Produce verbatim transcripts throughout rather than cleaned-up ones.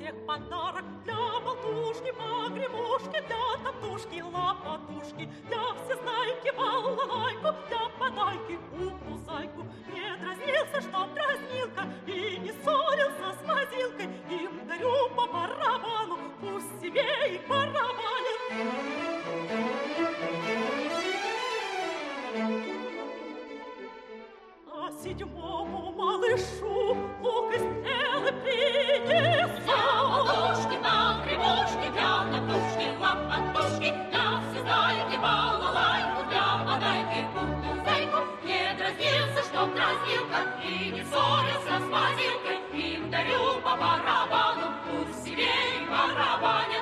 всех подарок. Для болтушки, погремушки, для топтушки, лопатушки, для всезнайки, балалайку, для подайки, упузайку. Не дразнился, чтоб дразнилка, и не ссорился с мазилкой. Им дарю по барабану, пусть себе и барабанит. А седьмому малышу лук из стрелы принесу. Для болтушки, погремушки, для топтушки, лопатушки, для всезнайки, балалайку, для подайки, упузайку. Не дразнился, чтоб дразнилка, и не ссорился с мазилкой. Им дарю по барабану, пусть себе и барабанят.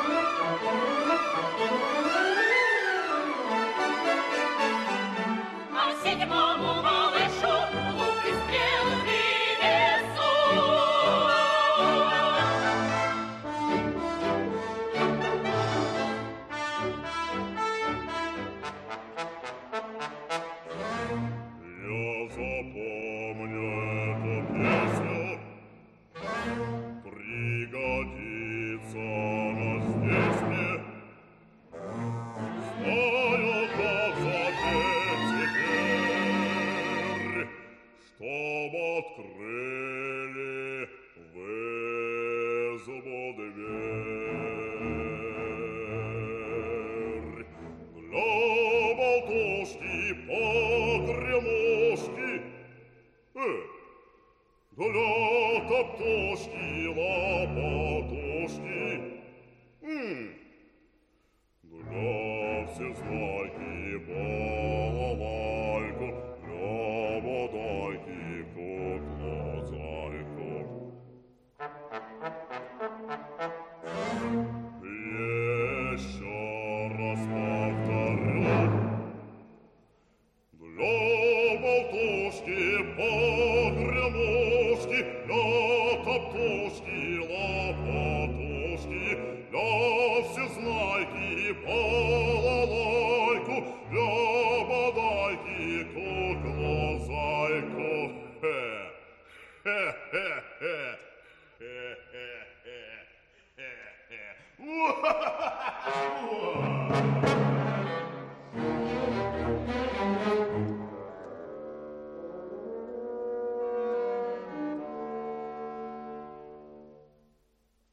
А седьмому малышу лук и стрелы принесу. Я запомню эту песню, пригодится она здесь мне. Знаю, как запеть теперь, чтоб открыли в избу дверь. Для болтушки, погремушки, э, для топтушки, лопатушки, м, для всезнайки, балалайку, для бодайки, куклазайку. Еще раз повторю. Для болтушки, погремушки,